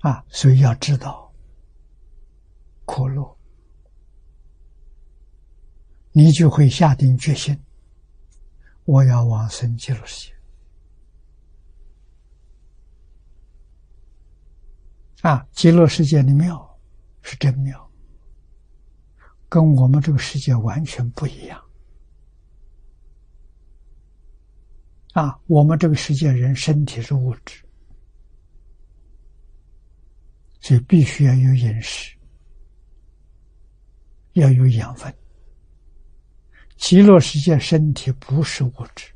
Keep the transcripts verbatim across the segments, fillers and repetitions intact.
啊，所以要知道苦乐，你就会下定决心，我要往生极乐世界。啊，极乐世界的妙是真妙，跟我们这个世界完全不一样。啊，我们这个世界人身体是物质，所以必须要有饮食，要有养分。极乐世界身体不是物质，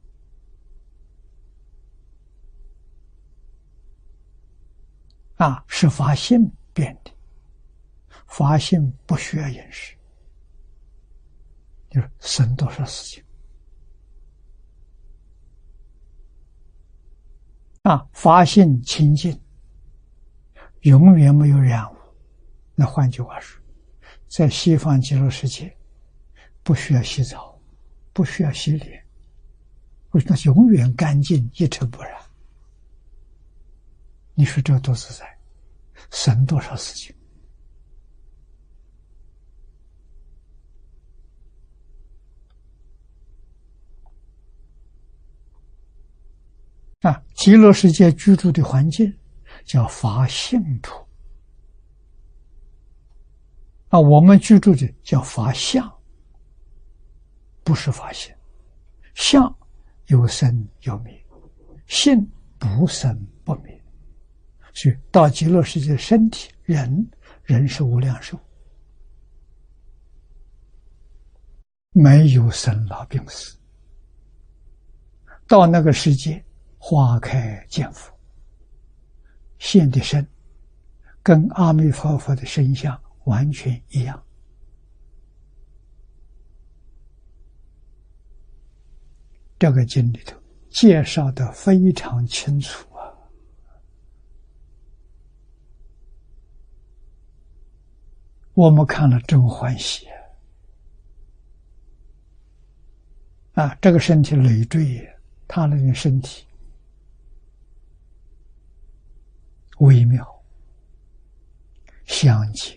啊，是法性变的，法性不需要饮食，就是生多少事情。啊，法性清净，永远没有染污。那换句话说，在西方极乐世界，不需要洗澡，不需要洗脸，为什么永远干净，一尘不染？你说这多自在，省多少事情？啊，极乐世界居住的环境叫法性土，啊，我们居住的叫法相，不是法性。相有生有灭，性不生不灭。所以到极乐世界的身体，人人是无量寿，没有生老病死。到那个世界，花开见佛，现的身跟阿弥陀佛的身相完全一样。这个经里头介绍的非常清楚啊，我们看了真欢喜啊！啊，这个身体累赘，他那个身体微妙相接，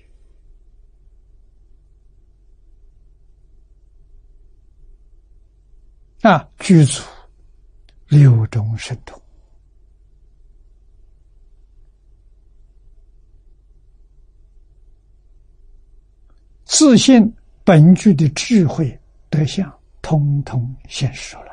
啊，具足六种神通，自信本具的智慧德相，通通显示出来。